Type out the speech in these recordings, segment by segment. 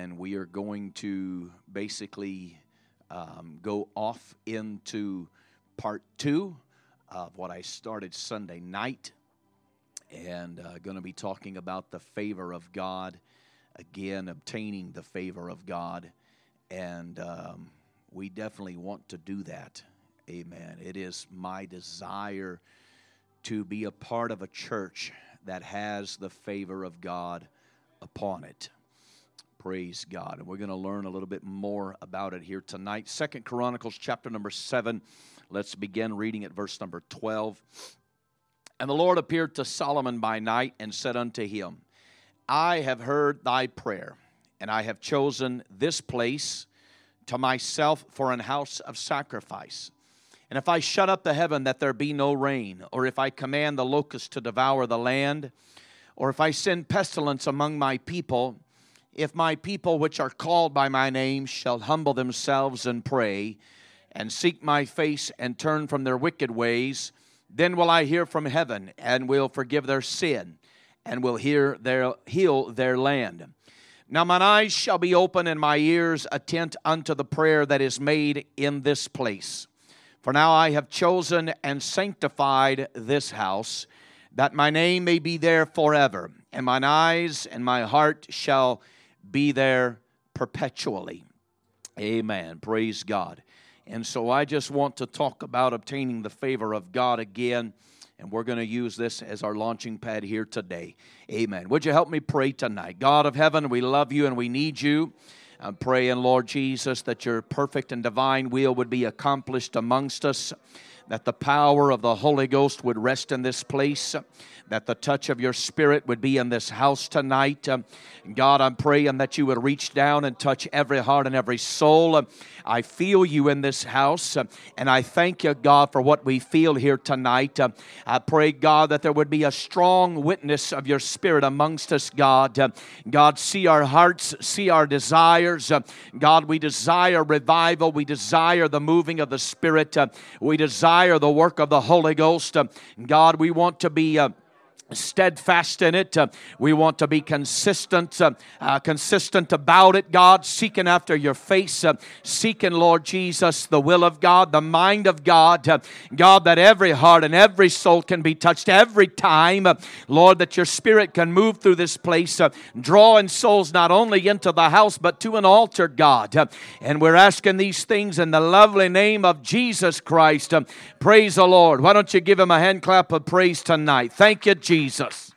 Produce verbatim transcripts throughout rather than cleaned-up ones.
and we are going to basically um, go off into part two of what I started Sunday night, and uh, going to be talking about the favor of God, again, obtaining the favor of God, and um, we definitely want to do that. Amen. It is my desire to be a part of a church that has the favor of God upon it. Praise God. And we're going to learn a little bit more about it here tonight. Second Chronicles chapter number seven. Let's begin reading at verse number twelve. And the Lord appeared to Solomon by night and said unto him, I have heard thy prayer, and I have chosen this place to myself for an house of sacrifice. And if I shut up the heaven that there be no rain, or if I command the locust to devour the land, or if I send pestilence among my people, if my people which are called by my name shall humble themselves and pray, and seek my face and turn from their wicked ways, then will I hear from heaven, and will forgive their sin, and will hear their, heal their land. Now mine eyes shall be open, and my ears attent unto the prayer that is made in this place. For now I have chosen and sanctified this house, that my name may be there forever, and mine eyes and my heart shall be there perpetually. Amen. Praise God. And so I just want to talk about obtaining the favor of God again, and we're going to use this as our launching pad here today. Amen. Would you help me pray tonight? God of heaven, we love you and we need you. I'm praying, Lord Jesus, that your perfect and divine will would be accomplished amongst us, that the power of the Holy Ghost would rest in this place, that the touch of your Spirit would be in this house tonight. Um, God, I'm praying that you would reach down and touch every heart and every soul. Um, I feel you in this house, um, and I thank you, God, for what we feel here tonight. Um, I pray, God, that there would be a strong witness of your Spirit amongst us, God. Um, God, see our hearts, see our desires. Um, God, we desire revival. We desire the moving of the Spirit. Um, we desire the work of the Holy Ghost. Um, God, we want to be... Uh, steadfast in it. Uh, we want to be consistent, uh, uh, consistent about it, God, seeking after your face, uh, seeking, Lord Jesus, the will of God, the mind of God, uh, God, that every heart and every soul can be touched every time, uh, Lord, that your Spirit can move through this place, uh, drawing souls not only into the house, but to an altar, God. Uh, and we're asking these things in the lovely name of Jesus Christ. Uh, praise the Lord. Why don't you give him a hand clap of praise tonight? Thank you, Jesus. Jesus.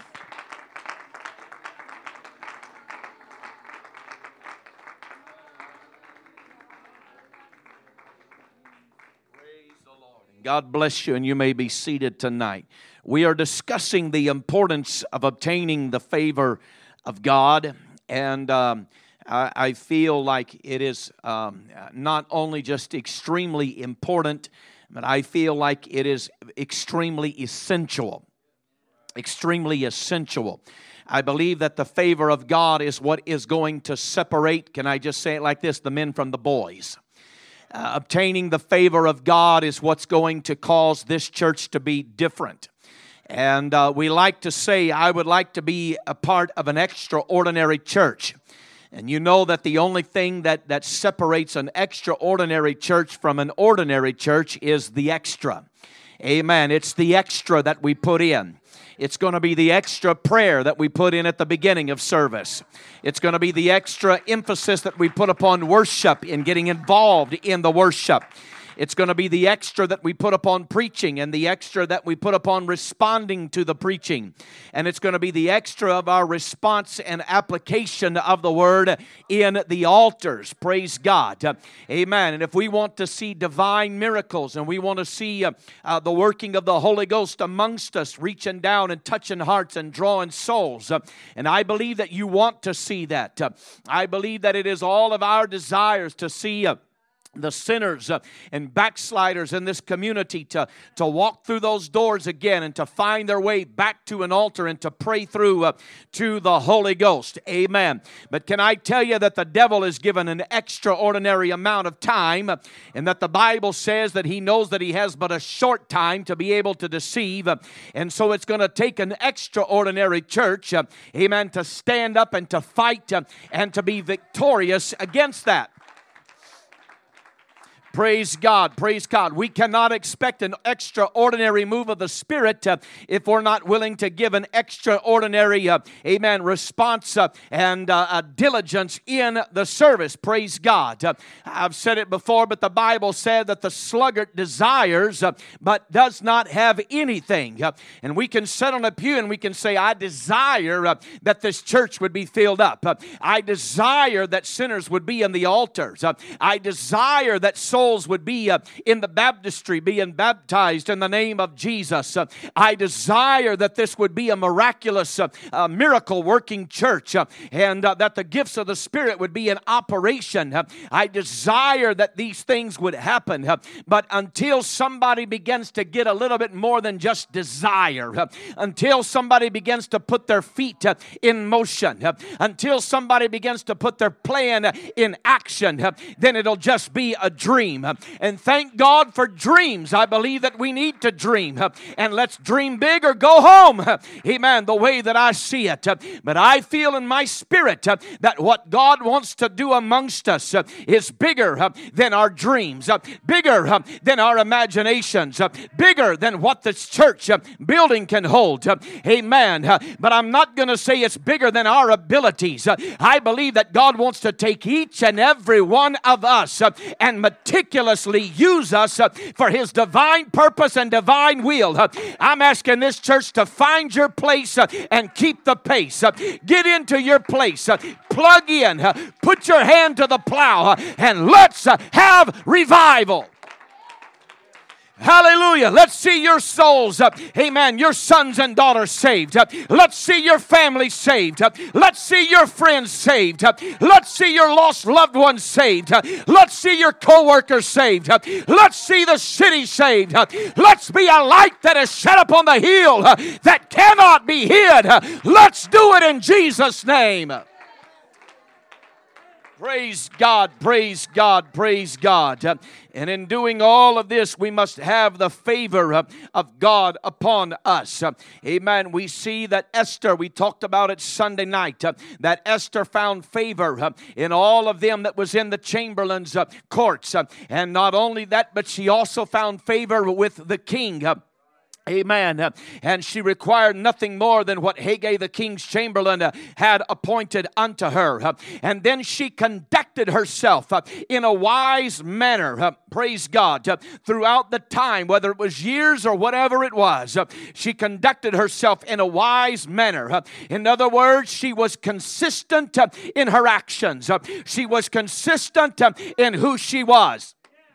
Praise the Lord. God bless you, and you may be seated tonight. We are discussing the importance of obtaining the favor of God, and um, I, I feel like it is um, not only just extremely important, but I feel like it is extremely essential. Extremely essential. I believe that the favor of God is what is going to separate, can I just say it like this, the men from the boys. Uh, obtaining the favor of God is what's going to cause this church to be different. And uh, we like to say, I would like to be a part of an extraordinary church. And you know that the only thing that, that separates an extraordinary church from an ordinary church is the extra. Amen. It's the extra that we put in. It's going to be the extra prayer that we put in at the beginning of service. It's going to be the extra emphasis that we put upon worship and getting involved in the worship. It's going to be the extra that we put upon preaching and the extra that we put upon responding to the preaching. And it's going to be the extra of our response and application of the word in the altars. Praise God. Uh, amen. And if we want to see divine miracles and we want to see uh, uh, the working of the Holy Ghost amongst us, reaching down and touching hearts and drawing souls. Uh, and I believe that you want to see that. Uh, I believe that it is all of our desires to see uh, the sinners uh, and backsliders in this community to, to walk through those doors again and to find their way back to an altar and to pray through uh, to the Holy Ghost. Amen. But can I tell you that the devil is given an extraordinary amount of time uh, and that the Bible says that he knows that he has but a short time to be able to deceive. Uh, and so it's going to take an extraordinary church, uh, amen, to stand up and to fight uh, and to be victorious against that. Praise God, praise God. We cannot expect an extraordinary move of the Spirit uh, if we're not willing to give an extraordinary, uh, amen, response uh, and uh, uh, diligence in the service. Praise God. Uh, I've said it before, but the Bible said that the sluggard desires uh, but does not have anything. Uh, and we can sit on a pew and we can say, I desire uh, that this church would be filled up. Uh, I desire that sinners would be in the altars. Uh, I desire that souls would be uh, in the baptistry, being baptized in the name of Jesus. Uh, I desire that this would be a miraculous, uh, uh, miracle-working church, uh, and uh, that the gifts of the Spirit would be in operation. Uh, I desire that these things would happen. Uh, but until somebody begins to get a little bit more than just desire, uh, until somebody begins to put their feet uh, in motion, uh, until somebody begins to put their plan uh, in action, uh, then it'll just be a dream. And thank God for dreams. I believe that we need to dream. And let's dream big or go home. Amen. The way that I see it. But I feel in my spirit that what God wants to do amongst us is bigger than our dreams, bigger than our imaginations, bigger than what this church building can hold. Amen. But I'm not going to say it's bigger than our abilities. I believe that God wants to take each and every one of us and meticulously use us uh, for His divine purpose and divine will. Uh, I'm asking this church to find your place uh, and keep the pace. Uh, get into your place. Uh, plug in. Uh, put your hand to the plow uh, and let's uh, have revival. Hallelujah. Let's see your souls, uh, amen, your sons and daughters saved. Uh, let's see your family saved. Uh, let's see your friends saved. Uh, let's see your lost loved ones saved. Uh, let's see your co-workers saved. Uh, let's see the city saved. Uh, let's be a light that is set up on the hill uh, that cannot be hid. Uh, let's do it in Jesus' name. Praise God, praise God, praise God. Uh, and in doing all of this, we must have the favor uh, of God upon us. Uh, amen. We see that Esther, we talked about it Sunday night, uh, that Esther found favor uh, in all of them that was in the chamberlain's uh, courts. Uh, and not only that, but she also found favor with the king. Uh, Amen. Uh, and she required nothing more than what Haggai, the king's chamberlain, uh, had appointed unto her. Uh, and then she conducted herself uh, in a wise manner, uh, praise God, uh, throughout the time, whether it was years or whatever it was. Uh, she conducted herself in a wise manner. Uh, in other words, she was consistent uh, in her actions. Uh, she was consistent uh, in who she was.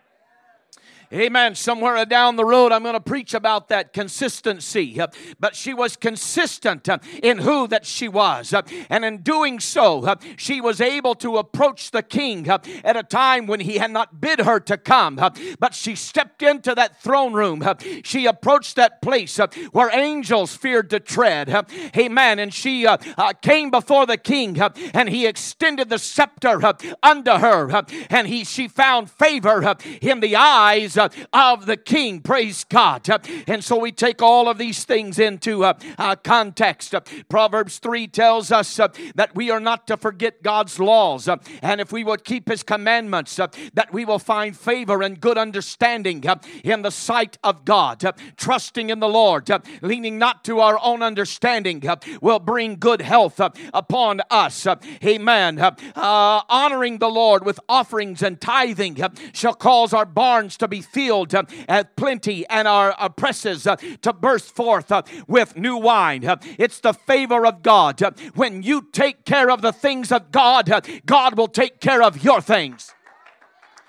Amen. Somewhere down the road, I'm going to preach about that consistency. Uh, but she was consistent uh, in who that she was. Uh, and in doing so, uh, she was able to approach the king uh, at a time when he had not bid her to come. Uh, but she stepped into that throne room. Uh, she approached that place uh, where angels feared to tread. Uh, amen. And she uh, uh, came before the king uh, and he extended the scepter uh, unto her. Uh, and he she found favor uh, in the eyes Uh, of the king. Praise God. Uh, and so we take all of these things into uh, uh, context. Uh, Proverbs three tells us uh, that we are not to forget God's laws. Uh, and if we will keep His commandments, uh, that we will find favor and good understanding uh, in the sight of God. Uh, trusting in the Lord, uh, leaning not to our own understanding, uh, will bring good health uh, upon us. Uh, amen. Uh, uh, honoring the Lord with offerings and tithing uh, shall cause our barns to be filled uh, at plenty and our uh, presses uh, to burst forth uh, with new wine. Uh, it's the favor of God. Uh, when you take care of the things of God, uh, God will take care of your things.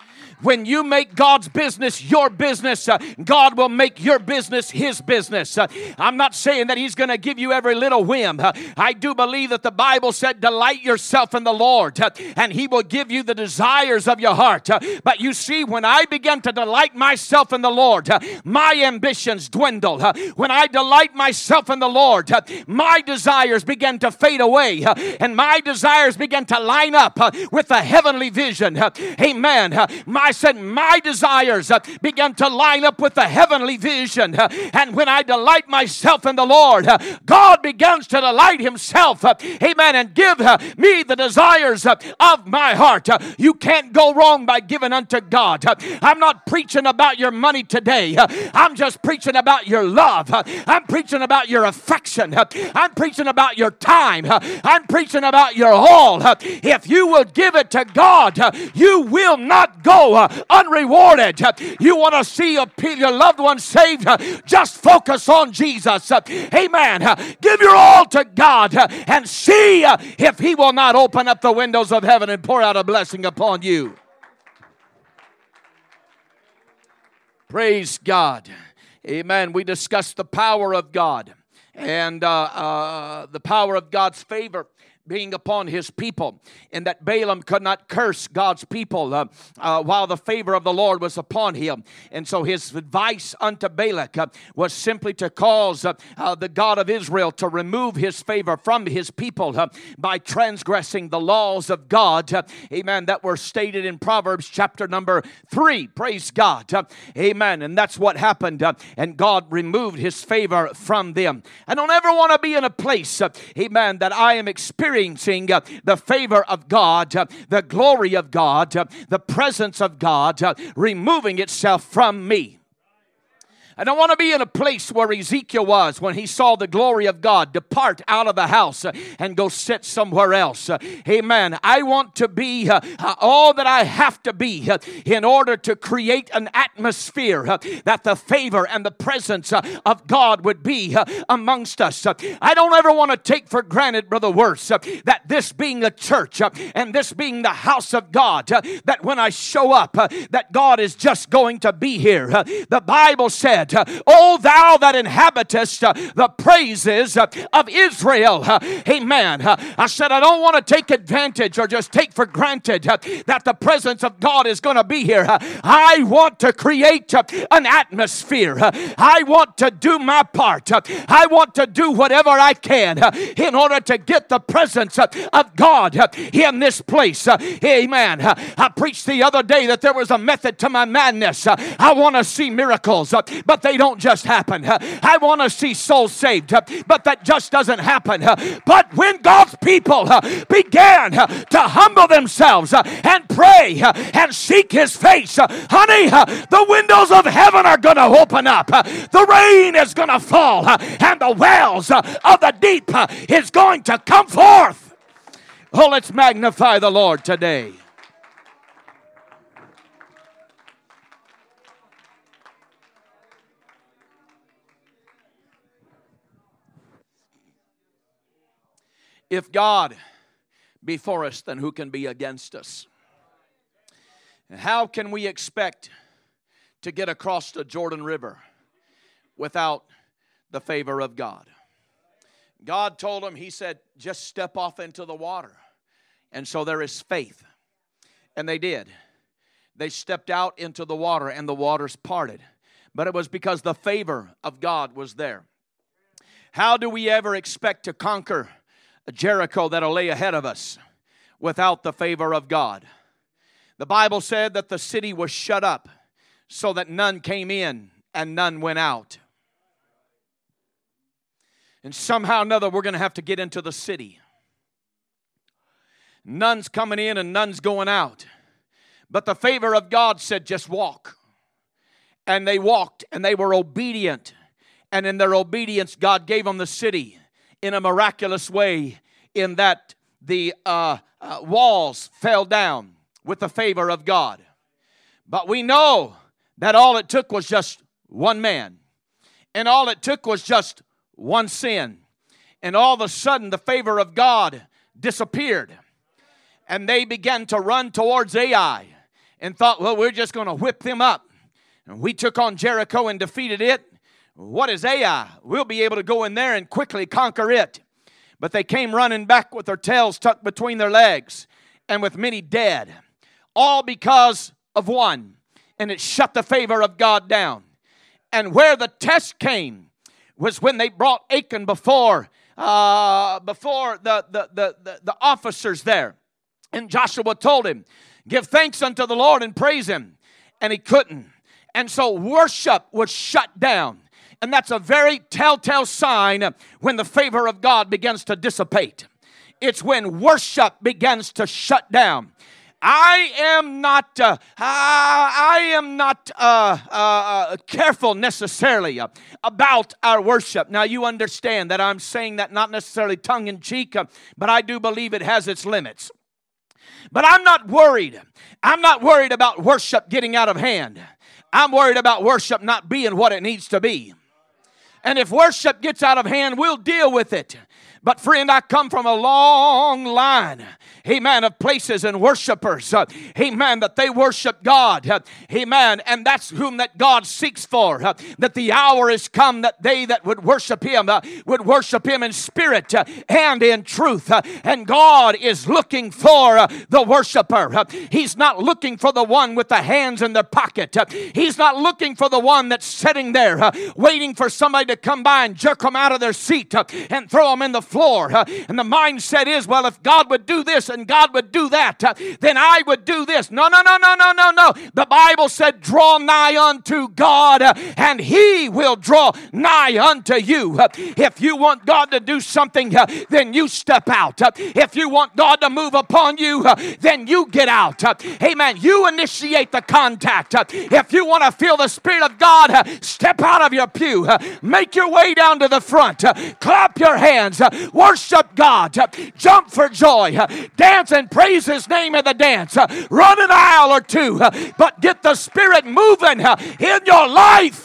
when you make God's business your business, uh, God will make your business His business. Uh, I'm not saying that He's going to give you every little whim. Uh, I do believe that the Bible said, delight yourself in the Lord, uh, and He will give you the desires of your heart. Uh, but you see, when I begin to delight myself in the Lord, uh, my ambitions dwindle. Uh, when I delight myself in the Lord, uh, my desires begin to fade away, uh, and my desires begin to line up uh, with the heavenly vision. Uh, amen. Uh, my, I said my desires uh, begin to line up with the heavenly vision. Uh, and when I delight myself in the Lord, uh, God begins to delight Himself. Uh, amen. And give uh, me the desires uh, of my heart. Uh, you can't go wrong by giving unto God. Uh, I'm not preaching about your money today. Uh, I'm just preaching about your love. Uh, I'm preaching about your affection. Uh, I'm preaching about your time. Uh, I'm preaching about your all. Uh, if you will give it to God, uh, you will not go uh, unrewarded. Uh, you want to see a, your loved one saved? Uh, just focus on Jesus. Uh, amen. Uh, give your all to God uh, and see uh, if He will not open up the windows of heaven and pour out a blessing upon you. Praise God. Amen. We discussed the power of God and uh, uh, the power of God's favor being upon His people, and that Balaam could not curse God's people uh, uh, while the favor of the Lord was upon him. And so his advice unto Balak uh, was simply to cause uh, uh, the God of Israel to remove His favor from His people uh, by transgressing the laws of God, uh, amen, that were stated in Proverbs chapter number three. Praise God. Uh, amen. And that's what happened, uh, and God removed His favor from them. I don't ever want to be in a place, uh, amen, that I am experiencing Experiencing uh, the favor of God, uh, the glory of God, uh, the presence of God, uh, removing itself from me. I don't want to be in a place where Ezekiel was when he saw the glory of God depart out of the house uh, and go sit somewhere else. Uh, amen. I want to be uh, uh, all that I have to be uh, in order to create an atmosphere uh, that the favor and the presence uh, of God would be uh, amongst us. Uh, I don't ever want to take for granted, Brother Worse, uh, that this being a church uh, and this being the house of God, uh, that when I show up, uh, that God is just going to be here. Uh, the Bible said, O thou that inhabitest uh, the praises uh, of Israel. Uh, amen. Uh, I said I don't want to take advantage or just take for granted uh, that the presence of God is going to be here. Uh, I want to create uh, an atmosphere. Uh, I want to do my part. Uh, I want to do whatever I can uh, in order to get the presence uh, of God uh, in this place. Uh, amen. Uh, I preached the other day that there was a method to my madness. Uh, I want to see miracles. Uh, But they don't just happen. I want to see souls saved, but that just doesn't happen. But when God's people began to humble themselves and pray and seek His face, honey, the windows of heaven are going to open up. The rain is going to fall, and the wells of the deep is going to come forth. Oh, let's magnify the Lord today. If God be for us, then who can be against us? And how can we expect to get across the Jordan River without the favor of God? God told him, He said, just step off into the water. And so there is faith. And they did. They stepped out into the water and the waters parted. But it was because the favor of God was there. How do we ever expect to conquer Jericho that'll lay ahead of us without the favor of God? The Bible said that the city was shut up so that none came in and none went out. And somehow or another we're going to have to get into the city. None's coming in and none's going out. But the favor of God said just walk. And they walked and they were obedient. And in their obedience God gave them the city in a miraculous way, in that the uh, uh, walls fell down with the favor of God. But we know that all it took was just one man. And all it took was just one sin. And all of a sudden the favor of God disappeared. And they began to run towards Ai. and thought, well, we're just going to whip them up. And we took on Jericho and defeated it. What is Ai? We'll be able to go in there and quickly conquer it. But they came running back with their tails tucked between their legs and with many dead. All because of one. And it shut the favor of God down. And where the test came was when they brought Achan before, uh, before the, the, the, the, the officers there. And Joshua told him, give thanks unto the Lord and praise Him. And he couldn't. And so worship was shut down. And that's a very telltale sign when the favor of God begins to dissipate. It's when worship begins to shut down. I am not, uh, I am not uh, uh, careful necessarily about our worship. Now you understand that I'm saying that not necessarily tongue in cheek, uh, but I do believe it has its limits. But I'm not worried. I'm not worried about worship getting out of hand. I'm worried about worship not being what it needs to be. And if worship gets out of hand, we'll deal with it. But friend, I come from a long line, amen, of places and worshipers, uh, amen, that they worship God, uh, amen, and that's whom that God seeks for, uh, that the hour is come that they that would worship Him uh, would worship Him in spirit uh, and in truth, uh, and God is looking for uh, the worshiper. Uh, he's not looking for the one with the hands in their pocket. Uh, he's not looking for the one that's sitting there uh, waiting for somebody to come by and jerk them out of their seat uh, and throw them in the floor. Uh, and the mindset is, well, if God would do this and God would do that, uh, then I would do this. No, no, no, no, no, no, no. The Bible said, draw nigh unto God, uh, and He will draw nigh unto you. Uh, if you want God to do something, uh, then you step out. Uh, if you want God to move upon you, uh, then you get out. Uh, amen. You initiate the contact. Uh, if you want to feel the Spirit of God, uh, step out of your pew. Uh, make your way down to the front. Uh, clap your hands. Uh, worship God. Uh, jump for joy. Uh, dance and praise His name in the dance. Uh, run an aisle or two. Uh, but get the Spirit moving uh, in your life.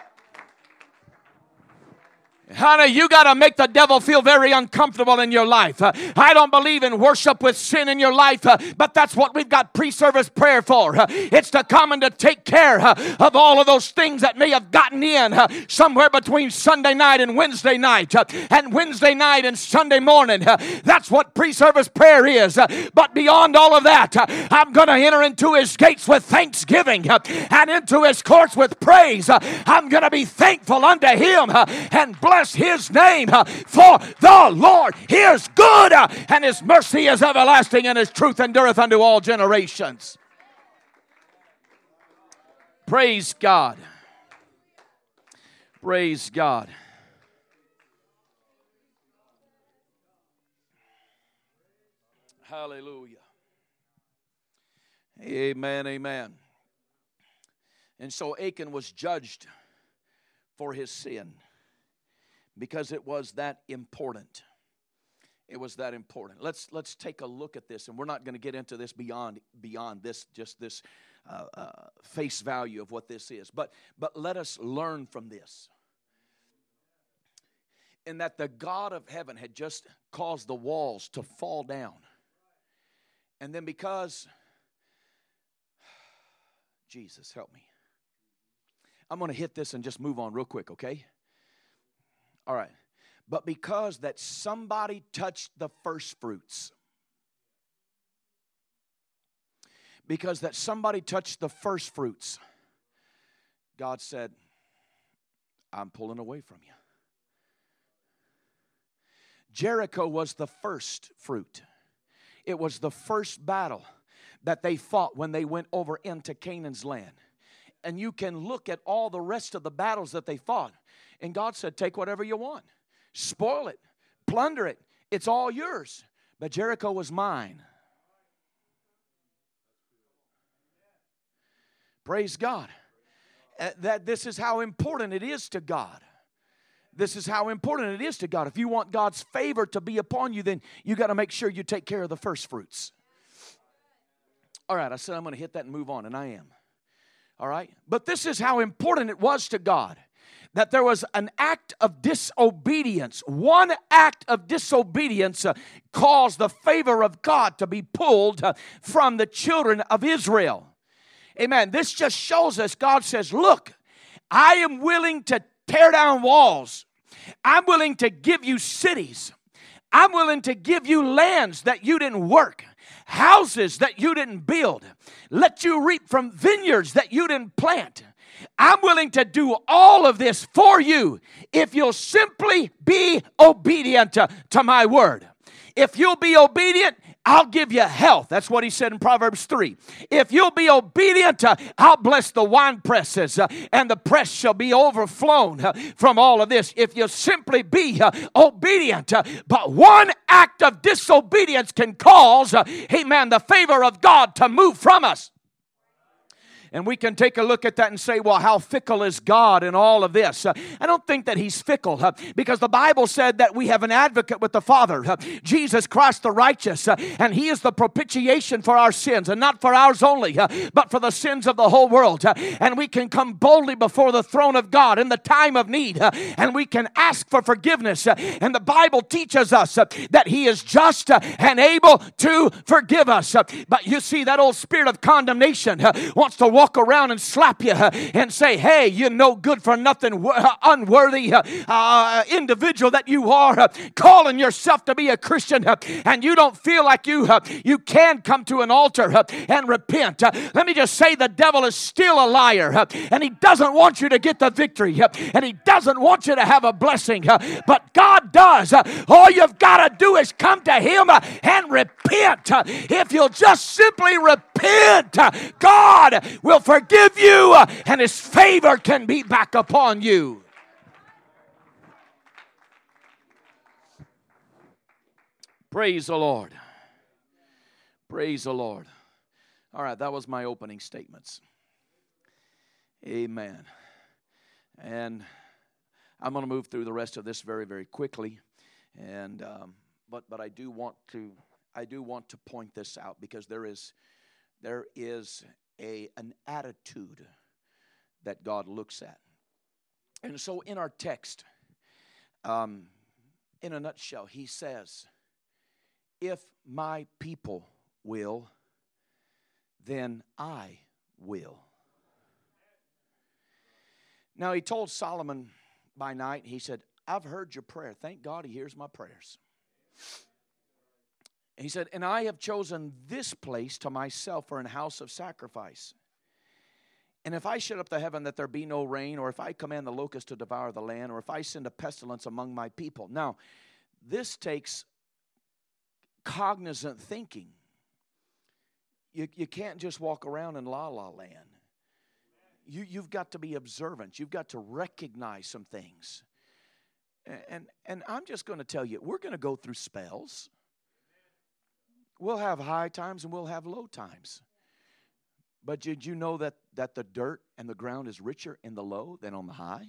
Honey, you got to make the devil feel very uncomfortable in your life. Uh, I don't believe in worship with sin in your life, uh, but that's what we've got pre-service prayer for. Uh, it's to come and to take care uh, of all of those things that may have gotten in uh, somewhere between Sunday night and Wednesday night, uh, and Wednesday night and Sunday morning. Uh, that's what pre-service prayer is. Uh, but beyond all of that, uh, I'm going to enter into His gates with thanksgiving uh, and into His courts with praise. Uh, I'm going to be thankful unto Him uh, and bless His name, uh, for the Lord is good, uh, and His mercy is everlasting, and His truth endureth unto all generations. Praise God. Praise God. Hallelujah. Amen, amen. And so Achan was judged for his sin. Because it was that important. It was that important. Let's let's take a look at this, and we're not going to get into this beyond beyond this, just this uh, uh, face value of what this is. But but let us learn from this. In that the God of heaven had just caused the walls to fall down, and then because Jesus help me, I'm going to hit this and just move on real quick, okay? All right. But because that somebody touched the first fruits. Because that somebody touched the first fruits. God said, I'm pulling away from you. Jericho was the first fruit. It was the first battle that they fought when they went over into Canaan's land. And you can look at all the rest of the battles that they fought. And God said, take whatever you want. Spoil it. Plunder it. It's all yours. But Jericho was mine. Praise God. Uh, that this is how important it is to God. This is how important it is to God. If you want God's favor to be upon you, then you got to make sure you take care of the first fruits. All right, I said I'm going to hit that and move on, and I am. All right? But this is how important it was to God. That there was an act of disobedience. One act of disobedience uh, caused the favor of God to be pulled uh, from the children of Israel. Amen. This just shows us God says, look, I am willing to tear down walls. I'm willing to give you cities. I'm willing to give you lands that you didn't work, houses that you didn't build, let you reap from vineyards that you didn't plant. I'm willing to do all of this for you if you'll simply be obedient to, to my word. If you'll be obedient, I'll give you health. That's what he said in Proverbs three. If you'll be obedient, uh, I'll bless the wine presses, uh, and the press shall be overflown uh, from all of this. If you simply be uh, obedient, uh, but one act of disobedience can cause, uh, amen, the favor of God to move from us. And we can take a look at that and say, well, how fickle is God in all of this? Uh, I don't think that He's fickle uh, because the Bible said that we have an advocate with the Father, uh, Jesus Christ the righteous, uh, and He is the propitiation for our sins, and not for ours only, uh, but for the sins of the whole world. Uh, and we can come boldly before the throne of God in the time of need, uh, and we can ask for forgiveness. Uh, and the Bible teaches us uh, that He is just uh, and able to forgive us. Uh, but you see, that old spirit of condemnation uh, wants to walk Walk around and slap you uh, and say, hey, you're no good for nothing, uh, unworthy uh, uh, individual that you are, uh, calling yourself to be a Christian, uh, and you don't feel like you uh, you can come to an altar uh, and repent. Uh, let me just say, the devil is still a liar, uh, and he doesn't want you to get the victory, uh, and he doesn't want you to have a blessing, uh, but God does. Uh, all you've got to do is come to Him uh, and repent. Uh, if you'll just simply repent, uh, God will forgive you, uh, and His favor can be back upon you. Praise the Lord. Praise the Lord. All right, that was my opening statements. Amen. And I'm going to move through the rest of this very, very quickly. And um, but but I do want to I do want to point this out, because there is there is a an attitude that God looks at. And so in our text, um, in a nutshell, He says, if my people will, then I will. Now, He told Solomon by night, He said, I've heard your prayer. Thank God He hears my prayers. He said, and I have chosen this place to myself for an house of sacrifice. And if I shut up the heaven that there be no rain, or if I command the locust to devour the land, or if I send a pestilence among my people. Now, this takes cognizant thinking. You, you can't just walk around in la-la land. You, you've got to be observant. You've got to recognize some things. And, and, and I'm just going to tell you, we're going to go through spells. We'll have high times and we'll have low times. But did you know that, that the dirt and the ground is richer in the low than on the high?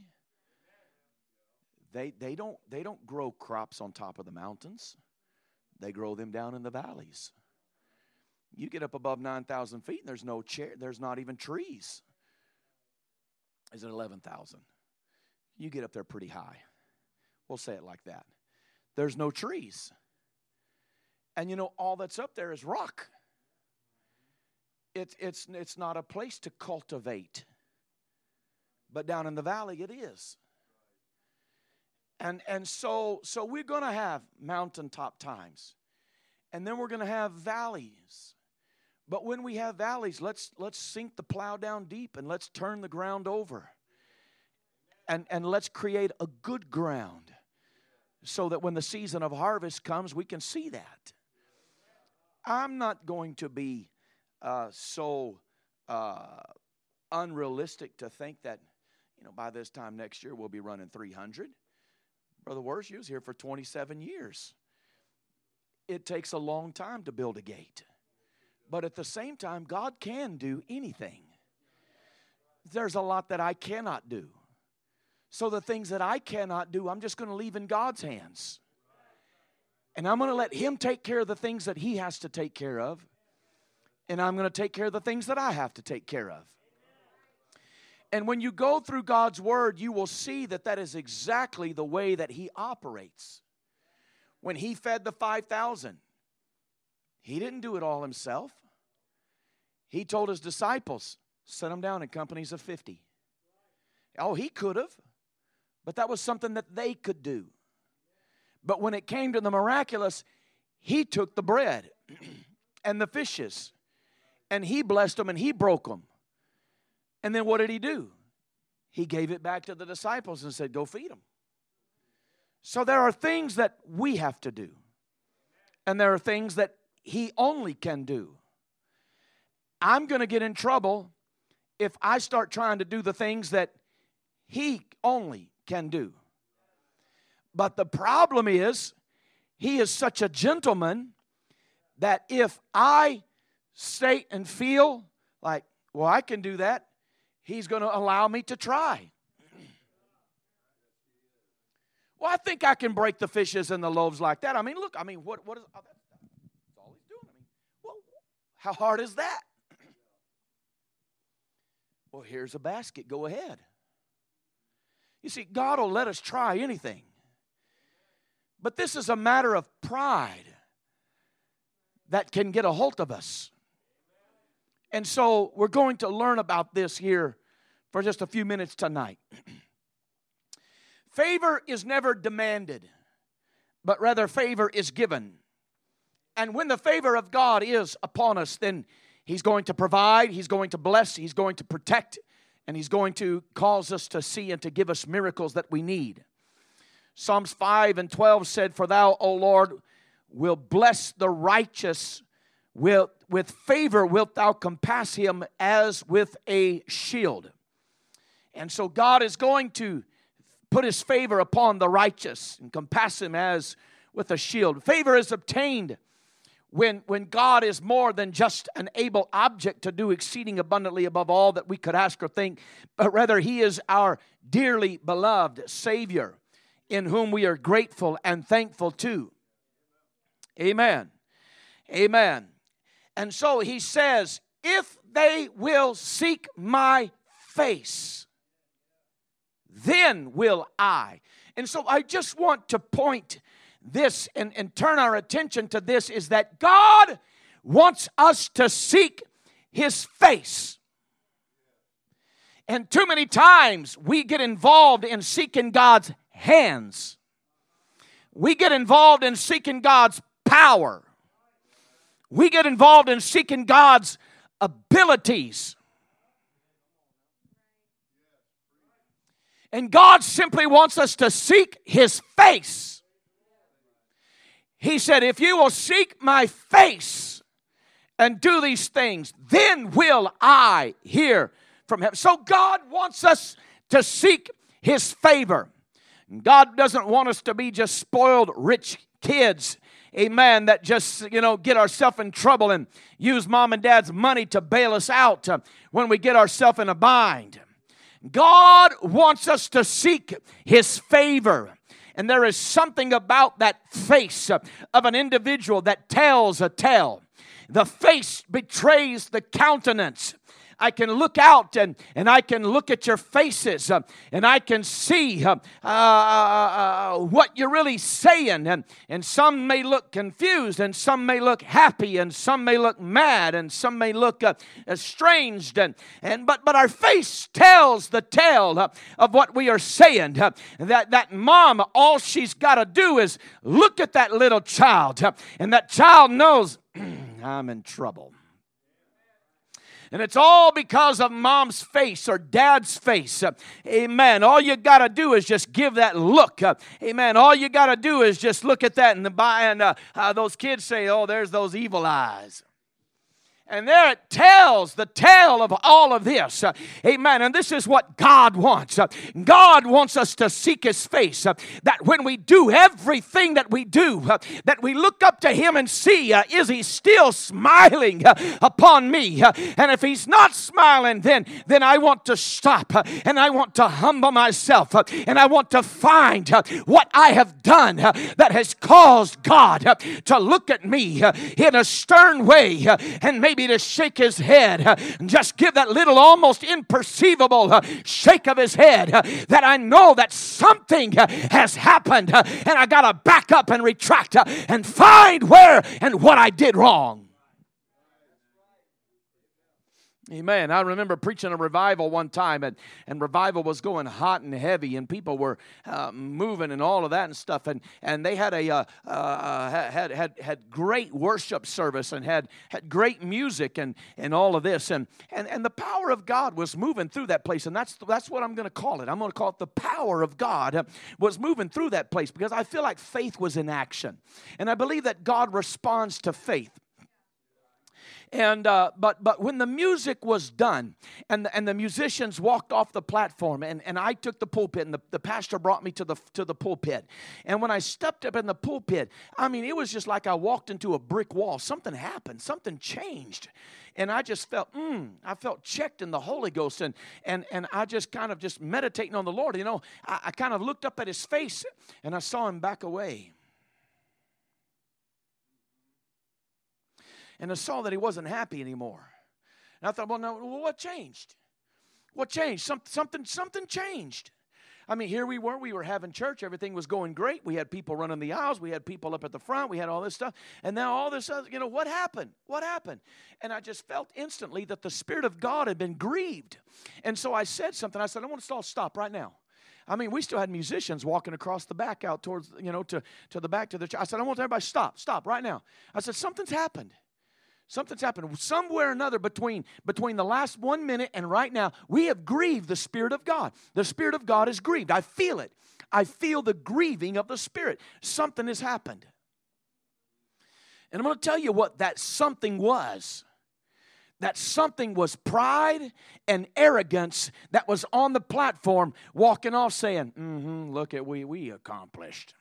They, they, don't, they don't grow crops on top of the mountains. They grow them down in the valleys. You get up above nine thousand feet and there's no chair, there's not even trees. Is it eleven thousand? You get up there pretty high. We'll say it like that. There's no trees. And you know, all that's up there is rock. It's, it's, it's not a place to cultivate. But down in the valley, it is. And, and so, so we're going to have mountaintop times. And then we're going to have valleys. But when we have valleys, let's, let's sink the plow down deep and let's turn the ground over. And, and let's create a good ground so that when the season of harvest comes, we can see that. I'm not going to be uh, so uh, unrealistic to think that, you know, by this time next year we'll be running three hundred. Brother Worsh, you was here for twenty-seven years. It takes a long time to build a gate. But at the same time, God can do anything. There's a lot that I cannot do. So the things that I cannot do, I'm just going to leave in God's hands. And I'm going to let Him take care of the things that He has to take care of. And I'm going to take care of the things that I have to take care of. And when you go through God's Word, you will see that that is exactly the way that He operates. When He fed the five thousand, He didn't do it all Himself. He told His disciples, Set them down in companies of fifty. Oh, he could have, but that was something that they could do. But when it came to the miraculous, he took the bread and the fishes, and he blessed them and he broke them. And then what did he do? He gave it back to the disciples and said, go feed them. So there are things that we have to do, and there are things that he only can do. I'm going to get in trouble if I start trying to do the things that he only can do. But the problem is, he is such a gentleman that if I state and feel like, well, I can do that, he's going to allow me to try. Well, I think I can break the fishes and the loaves like that. I mean, look, I mean, what, what is, oh, that's, that's all he's doing. I mean, well, how hard is that? Well, here's a basket. Go ahead. You see, God will let us try anything. But this is a matter of pride that can get a hold of us. And so we're going to learn about this here for just a few minutes tonight. Favor is never demanded, but rather favor is given. And when the favor of God is upon us, then He's going to provide, He's going to bless, He's going to protect, and He's going to cause us to see and to give us miracles that we need. Psalms five and twelve said, for thou, O Lord, will bless the righteous, will, with favor wilt thou compass him as with a shield. And so God is going to put His favor upon the righteous and compass him as with a shield. Favor is obtained When, when God is more than just an able object to do exceeding abundantly above all that we could ask or think, but rather He is our dearly beloved Savior in whom we are grateful and thankful to. Amen. Amen. And so He says, if they will seek my face, then will I. And so I just want to point this and, and turn our attention to this, is that God wants us to seek His face. And too many times we get involved in seeking God's hands. We get involved in seeking God's power. We get involved in seeking God's abilities. And God simply wants us to seek His face. He said, if you will seek my face and do these things, then will I hear from heaven. So God wants us to seek His favor. God doesn't want us to be just spoiled rich kids, amen, that just, you know, get ourselves in trouble and use mom and dad's money to bail us out uh, when we get ourselves in a bind. God wants us to seek His favor. And there is something about that face of an individual that tells a tale. The face betrays the countenance. I can look out and, and I can look at your faces uh, and I can see uh, uh, uh, what you're really saying. And, and some may look confused, and some may look happy, and some may look mad, and some may look uh, estranged. And, and, but, but our face tells the tale uh, of what we are saying. Uh, that, that mom, all she's got to do is look at that little child. Uh, and that child knows, I'm in trouble. And it's all because of mom's face or dad's face. Uh, amen. All you got to do is just give that look. Uh, amen. All you got to do is just look at that, and, the, and uh, uh, those kids say, oh, there's those evil eyes. And there it tells the tale of all of this. Uh, amen. And this is what God wants. Uh, God wants us to seek His face. Uh, that when we do everything that we do, uh, that we look up to Him and see, uh, is He still smiling uh, upon me? Uh, and if He's not smiling, then, then I want to stop. Uh, and I want to humble myself. Uh, and I want to find uh, what I have done uh, that has caused God uh, to look at me uh, in a stern way uh, and maybe to shake His head, uh, just give that little almost imperceivable uh, shake of His head, uh, that I know that something uh, has happened, uh, and I got to back up and retract uh, and find where and what I did wrong. Amen. I remember preaching a revival one time, and, and revival was going hot and heavy, and people were uh, moving and all of that and stuff. And, and they had a uh, uh, had had had great worship service and had had great music and, and all of this, and, and and the power of God was moving through that place. And that's that's what I'm going to call it. I'm going to call it the power of God was moving through that place, because I feel like faith was in action, and I believe that God responds to faith. And uh, but but when the music was done and the, and the musicians walked off the platform, and, and I took the pulpit, and the, the pastor brought me to the to the pulpit. And when I stepped up in the pulpit, I mean, it was just like I walked into a brick wall. Something happened. Something changed. And I just felt, mm, I felt checked in the Holy Ghost. And and and I just kind of just meditating on the Lord. You know, I, I kind of looked up at his face, and I saw him back away. And I saw that he wasn't happy anymore. And I thought, well, no, well, what changed? What changed? Some, something, something changed. I mean, here we were. We were having church. Everything was going great. We had people running the aisles. We had people up at the front. We had all this stuff. And now all this other, you know, what happened? What happened? And I just felt instantly that the Spirit of God had been grieved. And so I said something. I said, I want to stop right now. I mean, we still had musicians walking across the back out towards, you know, to, to the back to the church. I said, I want everybody to stop, stop right now. I said, something's happened. Something's happened. Somewhere or another between, between the last one minute and right now, we have grieved the Spirit of God. The Spirit of God is grieved. I feel it. I feel the grieving of the Spirit. Something has happened. And I'm going to tell you what that something was. That something was pride and arrogance that was on the platform walking off saying, mm-hmm, look at we we accomplished.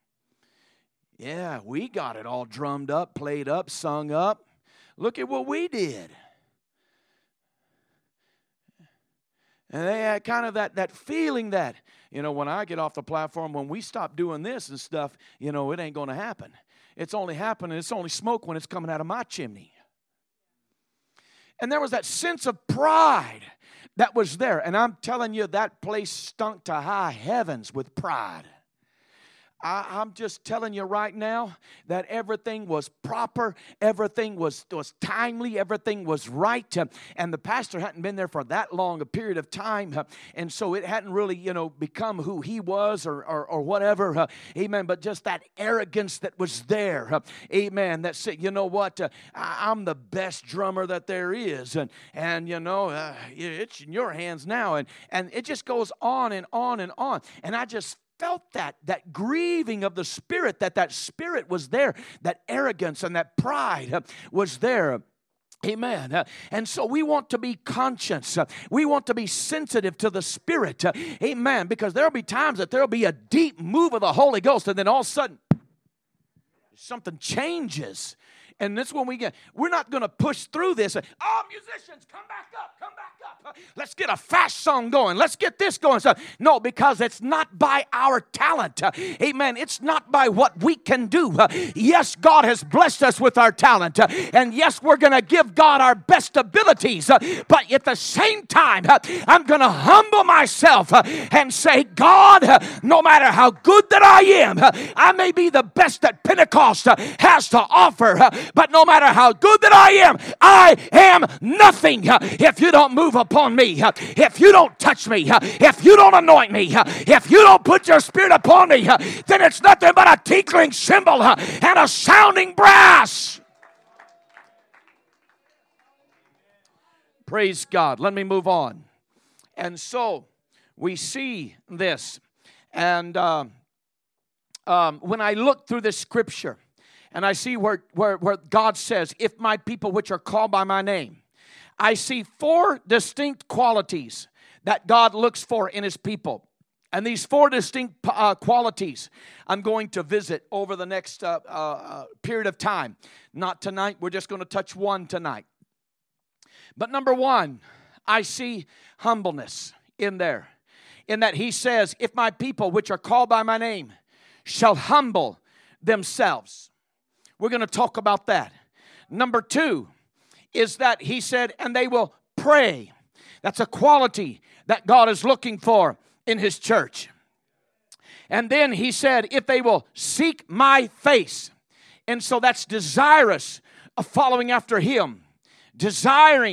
Yeah, we got it all drummed up, played up, sung up. Look at what we did. And they had kind of that, that feeling that, you know, when I get off the platform, when we stop doing this and stuff, you know, it ain't going to happen. It's only happening, it's only smoke when it's coming out of my chimney. And there was that sense of pride that was there. And I'm telling you, that place stunk to high heavens with pride. I, I'm just telling you right now that everything was proper, everything was, was timely, everything was right. Uh, and the pastor hadn't been there for that long a period of time. Uh, and so it hadn't really, you know, become who he was or, or, or whatever. Uh, amen. But just that arrogance that was there. Uh, amen. That said, you know what? Uh, I, I'm the best drummer that there is. And, and you know, uh, it's in your hands now. And, and it just goes on and on and on. And I just felt that, that grieving of the Spirit, that that Spirit was there, that arrogance and that pride uh, was there. Amen. Uh, and so we want to be conscious. Uh, we want to be sensitive to the Spirit. Uh, amen. Because there will be times that there will be a deep move of the Holy Ghost, and then all of a sudden, something changes. And that's when we get, we're not going to push through this. Oh, musicians, come back up, come back up. Let's get a fast song going. Let's get this going. So, no, because it's not by our talent. Uh, amen. It's not by what we can do. Uh, yes, God has blessed us with our talent. Uh, and yes, we're going to give God our best abilities. Uh, but at the same time, uh, I'm going to humble myself uh, and say, God, uh, no matter how good that I am, uh, I may be the best that Pentecost uh, has to offer. Uh, But no matter how good that I am, I am nothing uh, if you don't move upon me, uh, if you don't touch me, uh, if you don't anoint me, uh, if you don't put your Spirit upon me, uh, then it's nothing but a tinkling cymbal uh, and a sounding brass. Praise God. Let me move on. And so we see this. And uh, um, when I look through this scripture, and I see where, where, where God says, if my people which are called by my name, I see four distinct qualities that God looks for in His people. And these four distinct uh, qualities I'm going to visit over the next uh, uh, period of time. Not tonight. We're just going to touch one tonight. But number one, I see humbleness in there. In that He says, if my people which are called by my name shall humble themselves. We're going to talk about that. Number two is that He said, and they will pray. That's a quality that God is looking for in His church. And then He said, if they will seek my face. And so that's desirous of following after Him. Desiring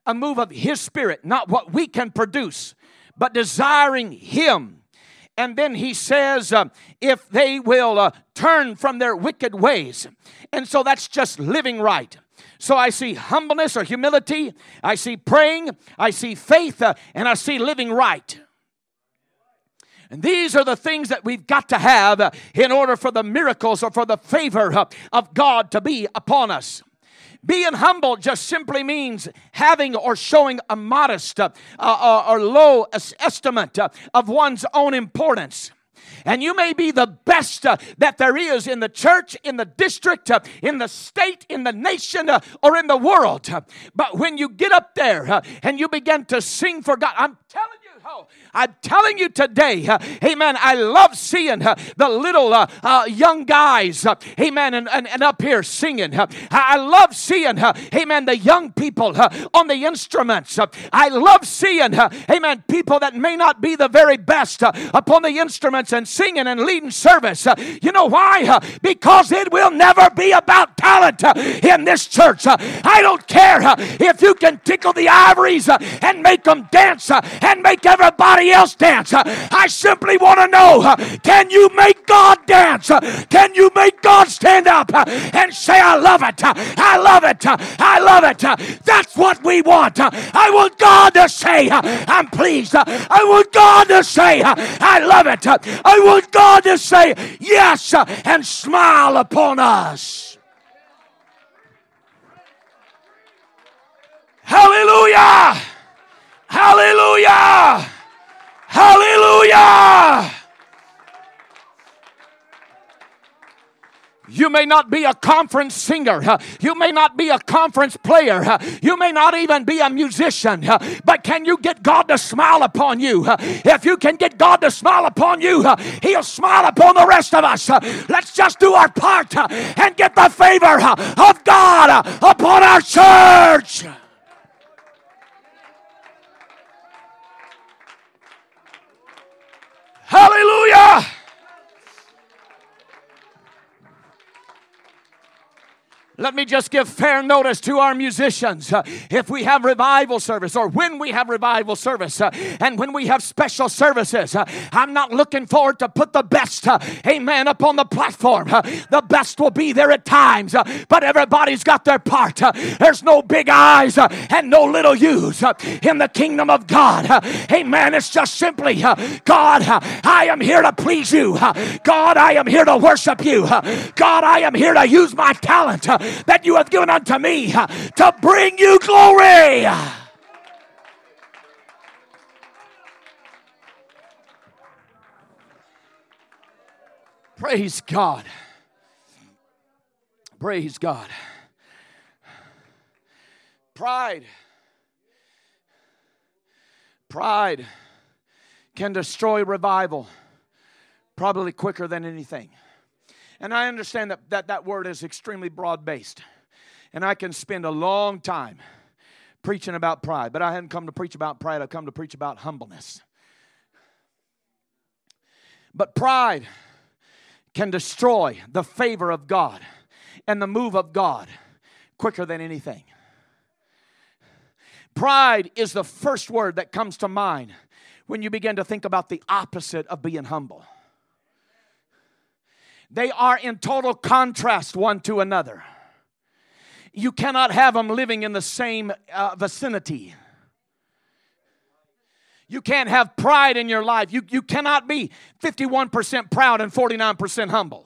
a move of His Spirit, not what we can produce, but desiring Him. And then He says, uh, if they will uh, turn from their wicked ways. And so that's just living right. So I see humbleness or humility, I see praying, I see faith, uh, and I see living right. And these are the things that we've got to have uh, in order for the miracles or for the favor uh, of God to be upon us. Being humble just simply means having or showing a modest uh, uh, or low estimate uh, of one's own importance. And you may be the best uh, that there is in the church, in the district, uh, in the state, in the nation, uh, or in the world. Uh, but when you get up there uh, and you begin to sing for God, I'm telling you, Oh, I'm telling you today, uh, amen, I love seeing uh, the little uh, uh, young guys, uh, amen, and, and, and up here singing. Uh, I love seeing, uh, amen, the young people uh, on the instruments. Uh, I love seeing, uh, amen, people that may not be the very best uh, upon the instruments and singing and leading service. Uh, you know why? Uh, because it will never be about talent uh, in this church. Uh, I don't care uh, if you can tickle the ivories uh, and make them dance uh, and make everybody else dance. Uh, I simply want to know, uh, can you make God dance? Uh, can you make God stand up uh, and say, I love it, uh, I love it, uh, I love it. Uh, that's what we want. Uh, I want God to say, uh, I'm pleased. Uh, I want God to say, uh, I love it. Uh, I want God to say, yes, uh, and smile upon us. Hallelujah! Hallelujah! Hallelujah! You may not be a conference singer. You may not be a conference player. You may not even be a musician. But can you get God to smile upon you? If you can get God to smile upon you, He'll smile upon the rest of us. Let's just do our part and get the favor of God upon our church. Hallelujah! Let me just give fair notice to our musicians. Uh, if we have revival service, or when we have revival service, uh, and when we have special services, uh, I'm not looking forward to put the best, uh, amen, up on the platform. Uh, the best will be there at times, uh, but everybody's got their part. Uh, there's no big eyes uh, and no little U's uh, in the kingdom of God. Uh, amen. It's just simply, uh, God, uh, I am here to please you. Uh, God, I am here to worship you. Uh, God, I am here to use my talent uh, that you have given unto me uh, to bring you glory. Praise God. Praise God. Pride. Pride can destroy revival probably quicker than anything. And I understand that that, that word is extremely broad-based. And I can spend a long time preaching about pride. But I hadn't come to preach about pride. I've come to preach about humbleness. But pride can destroy the favor of God and the move of God quicker than anything. Pride is the first word that comes to mind when you begin to think about the opposite of being humble. They are in total contrast one to another. You cannot have them living in the same uh, vicinity. You can't have pride in your life. You, you cannot be fifty-one percent proud and forty-nine percent humble.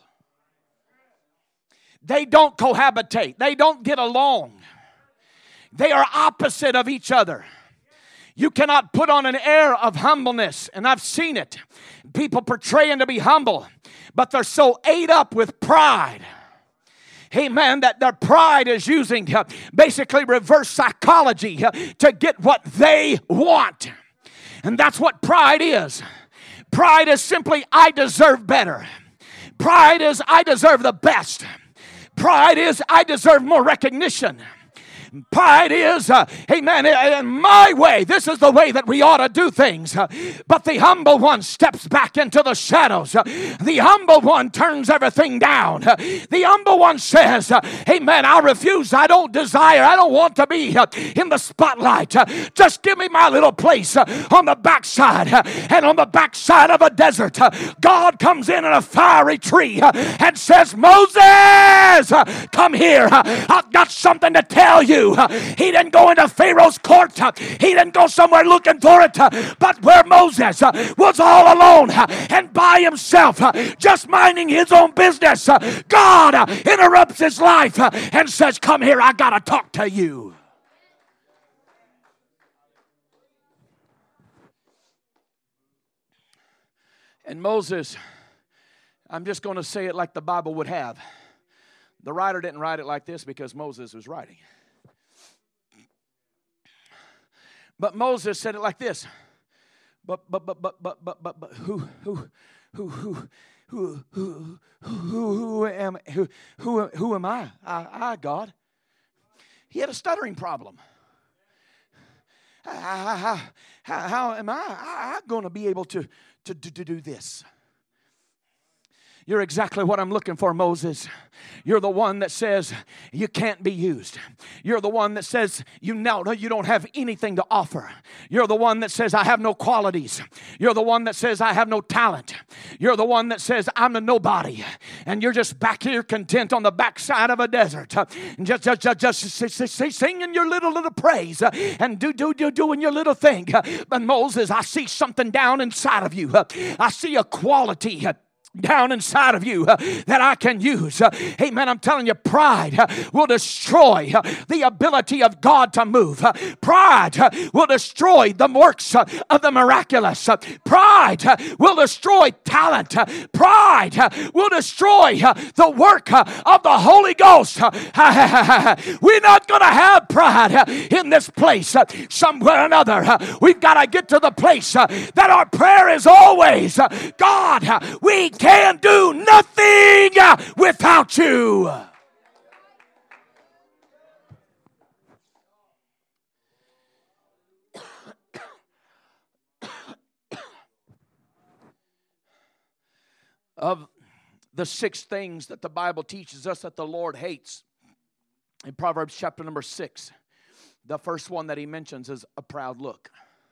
They don't cohabitate. They don't get along. They are opposite of each other. You cannot put on an air of humbleness, and I've seen it. People portraying to be humble, but they're so ate up with pride. Amen, that their pride is using uh, basically reverse psychology uh, to get what they want. And that's what pride is. Pride is simply, I deserve better. Pride is, I deserve the best. Pride is, I deserve more recognition. Pride is, uh, amen, in my way. This is the way that we ought to do things. Uh, but the humble one steps back into the shadows. Uh, the humble one turns everything down. Uh, the humble one says, uh, amen, I refuse. I don't desire. I don't want to be uh, in the spotlight. Uh, just give me my little place uh, on the backside. Uh, and on the backside of a desert, uh, God comes in in a fiery tree uh, and says, Moses, uh, come here. Uh, I've got something to tell you. Uh, he didn't go into Pharaoh's court. Uh, he didn't go somewhere looking for it. Uh, but where Moses uh, was all alone uh, and by himself, uh, just minding his own business, uh, God uh, interrupts his life uh, and says, come here, I got to talk to you. And Moses, I'm just going to say it like the Bible would have. The writer didn't write it like this because Moses was writing. But Moses said it like this. But but but but but but but, but who who who who who who who who am who who who am I? I, I God. He had a stuttering problem. How, how, how, how am I, I, I going to be able to, to, to, to do this? You're exactly what I'm looking for, Moses. You're the one that says you can't be used. You're the one that says you know you don't have anything to offer. You're the one that says I have no qualities. You're the one that says I have no talent. You're the one that says I'm a nobody. And you're just back here content on the backside of a desert. Just, just, just, just singing your little, little praise and do, do, do, doing your little thing. But Moses, I see something down inside of you. I see a quality down inside of you uh, that I can use. Uh, amen. I'm telling you, pride uh, will destroy uh, the ability of God to move. Uh, pride uh, will destroy the works uh, of the miraculous. Uh, pride uh, will destroy talent. Uh, pride uh, will destroy uh, the work uh, of the Holy Ghost. Uh, we're not going to have pride uh, in this place. Uh, somewhere or another, uh, we've got to get to the place uh, that our prayer is always, uh, God, uh, we can do nothing without you. Of the six things that the Bible teaches us that the Lord hates, in Proverbs chapter number six, the first one that he mentions is a proud look.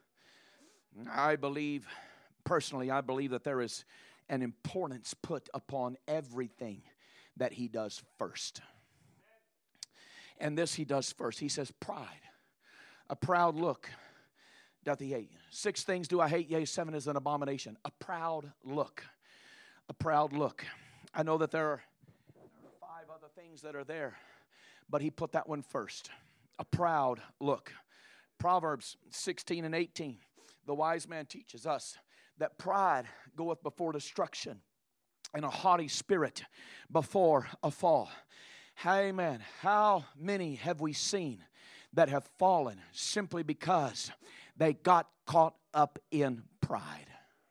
I believe, personally, I believe that there is an importance put upon everything that he does first. And this he does first. He says pride. A proud look doth he hate. Six things do I hate, yea, seven is an abomination. A proud look. A proud look. I know that there are five other things that are there, but he put that one first. A proud look. Proverbs sixteen and eighteen. The wise man teaches us that pride goeth before destruction, and a haughty spirit before a fall. Amen. How many have we seen that have fallen simply because they got caught up in pride?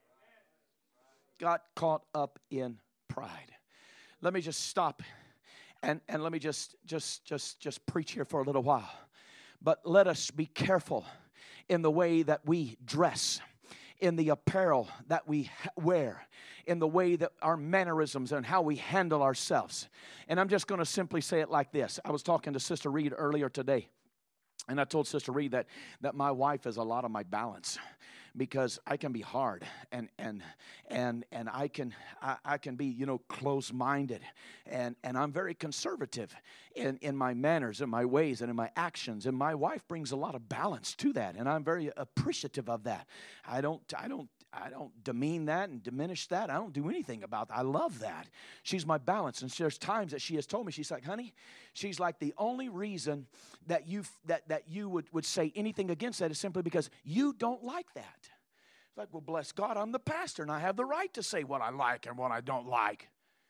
Got caught up in pride. Let me just stop and, and let me just, just, just, just preach here for a little while. But let us be careful in the way that we dress, in the apparel that we wear, in the way that our mannerisms and how we handle ourselves. And I'm just going to simply say it like this. I was talking to Sister Reed earlier today, and I told Sister Reed that, that my wife is a lot of my balance, because I can be hard and and and and I can I, I can be, you know, close-minded, and and I'm very conservative in in my manners and my ways and in my actions, and my wife brings a lot of balance to that, and I'm very appreciative of that. I don't I don't I don't demean that and diminish that. I don't do anything about that. I love that. She's my balance. And there's times that she has told me, she's like, honey, she's like, the only reason that you that that you would, would say anything against that is simply because you don't like that. It's like, well, bless God, I'm the pastor, and I have the right to say what I like and what I don't like.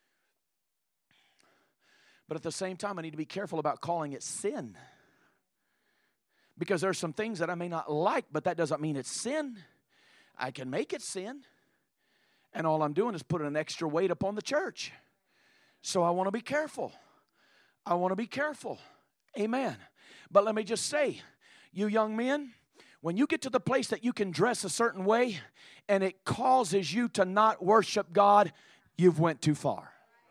But at the same time, I need to be careful about calling it sin. Because there's some things that I may not like, but that doesn't mean it's sin. I can make it sin. And all I'm doing is putting an extra weight upon the church. So I want to be careful. I want to be careful. Amen. But let me just say, you young men, when you get to the place that you can dress a certain way and it causes you to not worship God, you've went too far.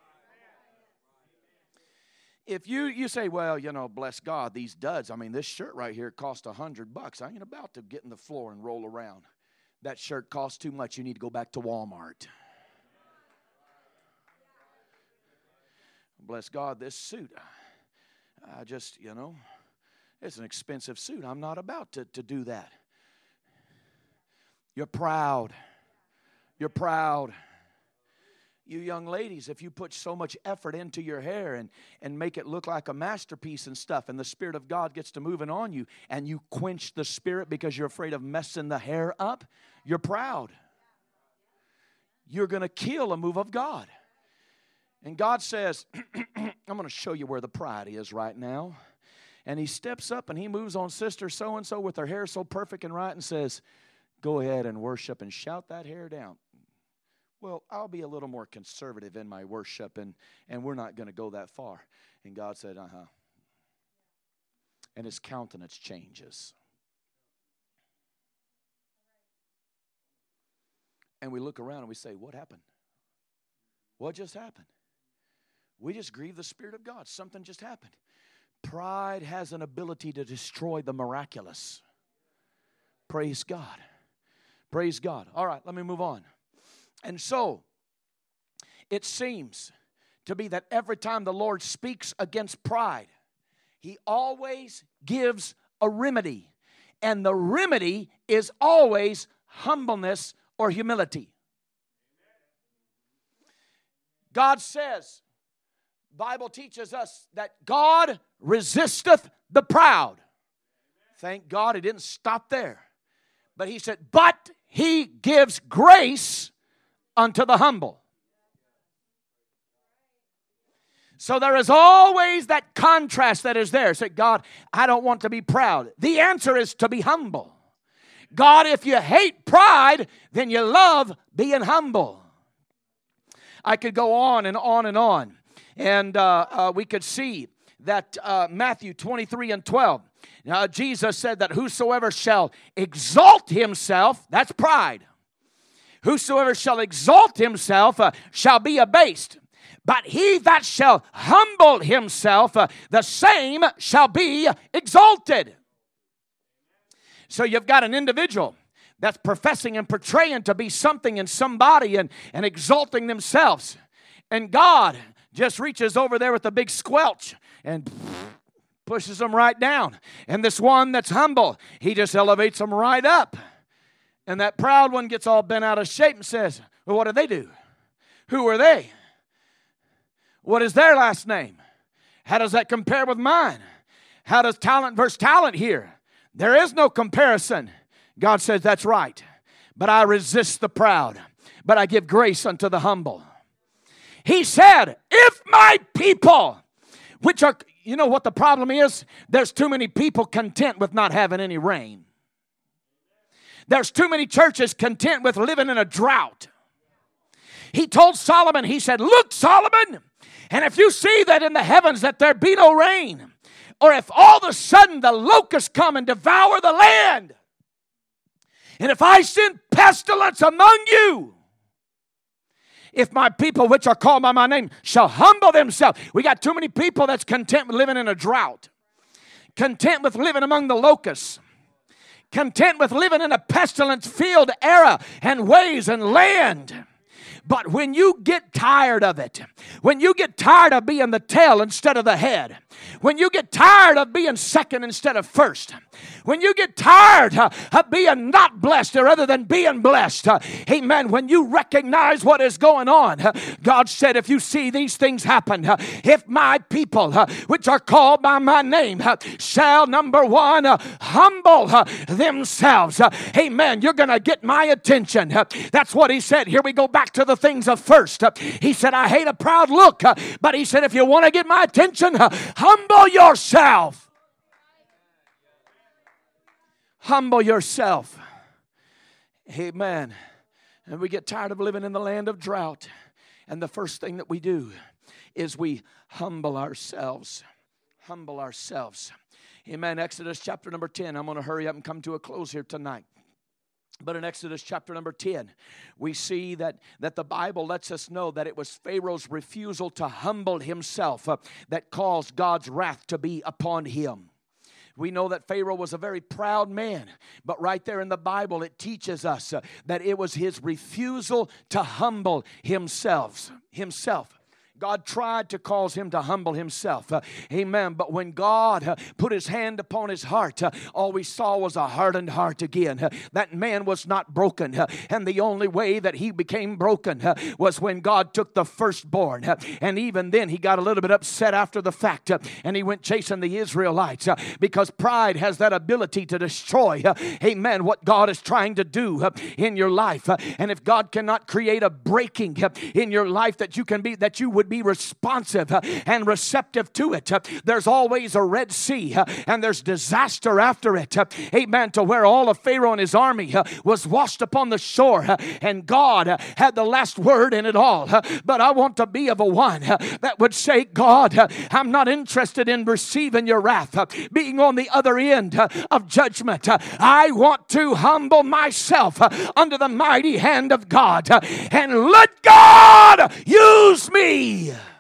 If you, you say, well, you know, bless God, these duds, I mean, this shirt right here cost a hundred bucks. I ain't about to get in the floor and roll around. That shirt costs too much. You need to go back to Walmart. Bless God, this suit, I just, you know, it's an expensive suit. I'm not about to, to do that. You're proud. You're proud. You young ladies, if you put so much effort into your hair and, and make it look like a masterpiece and stuff, and the Spirit of God gets to moving on you, and you quench the Spirit because you're afraid of messing the hair up, you're proud. You're going to kill a move of God. And God says, I'm going to show you where the pride is right now. And He steps up and He moves on sister so-and-so with her hair so perfect and right and says, go ahead and worship and shout that hair down. Well, I'll be a little more conservative in my worship, and, and we're not going to go that far. And God said, uh-huh. And His countenance changes. And we look around and we say, what happened? What just happened? We just grieved the Spirit of God. Something just happened. Pride has an ability to destroy the miraculous. Praise God. Praise God. All right, let me move on. And so, it seems to be that every time the Lord speaks against pride, He always gives a remedy. And the remedy is always humbleness or humility. God says, Bible teaches us that God resisteth the proud. Thank God He didn't stop there. But He said, but He gives grace unto the humble. So there is always that contrast that is there. Say, God, I don't want to be proud. The answer is to be humble. God, if you hate pride, then you love being humble. I could go on and on and on. And uh, uh, we could see that uh, Matthew twenty-three and twelve. Now, Jesus said that whosoever shall exalt himself, that's pride. Whosoever shall exalt himself uh, shall be abased. But he that shall humble himself, uh, the same shall be exalted. So you've got an individual that's professing and portraying to be something and somebody and, and exalting themselves. And God just reaches over there with a big squelch and pushes them right down. And this one that's humble, He just elevates them right up. And that proud one gets all bent out of shape and says, well, what did they do? Who are they? What is their last name? How does that compare with mine? How does talent versus talent here? There is no comparison. God says, that's right. But I resist the proud, but I give grace unto the humble. He said, if my people, which are, you know what the problem is? There's too many people content with not having any rain. There's too many churches content with living in a drought. He told Solomon, he said, look, Solomon, and if you see that in the heavens that there be no rain, or if all of a sudden the locusts come and devour the land, and if I send pestilence among you, if my people which are called by my name shall humble themselves. We got too many people that's content with living in a drought. Content with living among the locusts. Content with living in a pestilence field era and ways and land. But when you get tired of it, when you get tired of being the tail instead of the head, when you get tired of being second instead of first, when you get tired uh, of being not blessed rather than being blessed, uh, amen, when you recognize what is going on, uh, God said, if you see these things happen, uh, if my people, uh, which are called by my name, uh, shall, number one, uh, humble uh, themselves, uh, amen, you're going to get my attention. Uh, that's what He said. Here we go back to the things of first. Uh, he said, I hate a proud look, uh, but He said, if you want to get my attention, uh, humble yourself. Humble yourself. Amen. And we get tired of living in the land of drought. And the first thing that we do is we humble ourselves. Humble ourselves. Amen. Exodus chapter number ten. I'm going to hurry up and come to a close here tonight. But in Exodus chapter number ten, we see that, that the Bible lets us know that it was Pharaoh's refusal to humble himself uh, that caused God's wrath to be upon him. We know that Pharaoh was a very proud man, but right there in the Bible it teaches us uh, that it was his refusal to humble himself. himself. God tried to cause him to humble himself. Uh, amen. But when God uh, put his hand upon his heart, uh, all we saw was a hardened heart again. Uh, that man was not broken. Uh, and the only way that he became broken uh, was when God took the firstborn. Uh, and even then he got a little bit upset after the fact. Uh, and he went chasing the Israelites. Uh, because pride has that ability to destroy, uh, amen, what God is trying to do uh, in your life. Uh, and if God cannot create a breaking uh, in your life that you can be, that you would be responsive uh, and receptive to it. Uh, there's always a Red Sea uh, and there's disaster after it. Uh, amen. To where all of Pharaoh and his army uh, was washed upon the shore uh, and God uh, had the last word in it all. Uh, but I want to be of a one uh, that would say, God, uh, I'm not interested in receiving your wrath, uh, being on the other end uh, of judgment. Uh, I want to humble myself uh, under the mighty hand of God uh, and let God use me.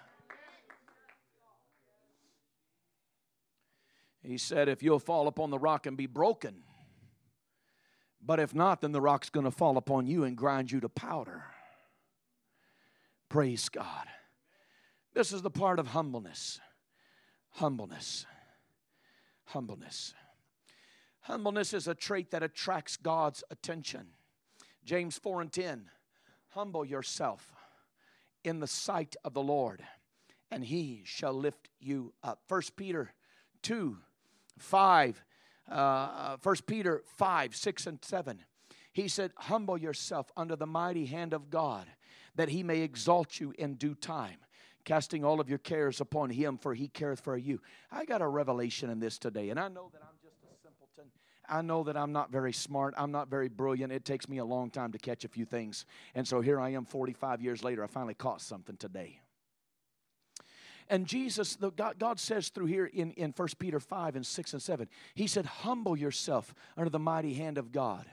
He said, if you'll fall upon the rock and be broken, but if not, then the rock's going to fall upon you and grind you to powder. Praise God. This is the part of humbleness. Humbleness. Humbleness. Humbleness is a trait that attracts God's attention. James four and ten. Humble yourself in the sight of the Lord, and he shall lift you up. First Peter two, five, uh, First Peter five, six, and seven. He said, humble yourself under the mighty hand of God, that he may exalt you in due time, casting all of your cares upon him, for he careth for you. I got a revelation in this today, and I know that I'm just a simpleton. I know that I'm not very smart. I'm not very brilliant. It takes me a long time to catch a few things. And so here I am forty-five years later. I finally caught something today. And Jesus, the God, God says through here in, in First Peter five and six and seven, he said, humble yourself under the mighty hand of God.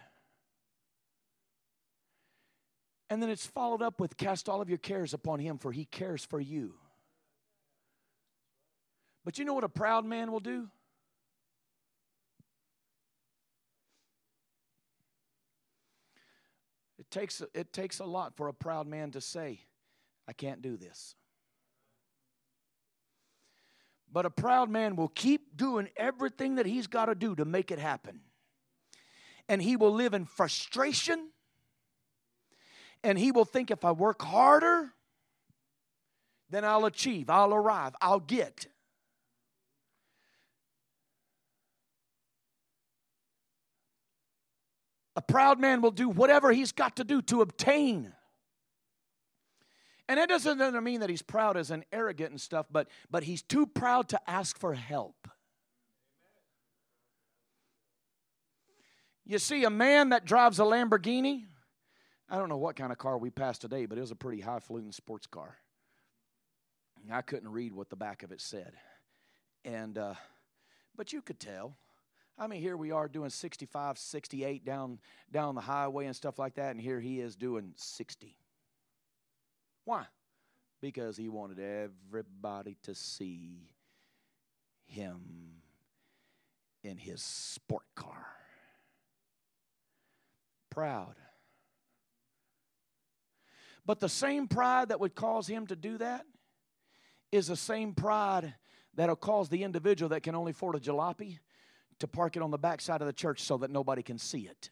And then it's followed up with, cast all of your cares upon him, for he cares for you. But you know what a proud man will do? It takes, it takes a lot for a proud man to say, I can't do this. But a proud man will keep doing everything that he's got to do to make it happen. And he will live in frustration. And he will think, if I work harder, then I'll achieve, I'll arrive, I'll get. A proud man will do whatever he's got to do to obtain. And that doesn't mean that he's proud as an arrogant and stuff, but, but he's too proud to ask for help. You see, a man that drives a Lamborghini, I don't know what kind of car we passed today, but it was a pretty highfalutin sports car. I couldn't read what the back of it said. And, uh, but you could tell. I mean, here we are doing sixty-five, sixty-eight down, down the highway and stuff like that, and here he is doing sixty. Why? Because he wanted everybody to see him in his sport car. Proud. But the same pride that would cause him to do that is the same pride that will cause the individual that can only afford a jalopy to park it on the backside of the church so that nobody can see it.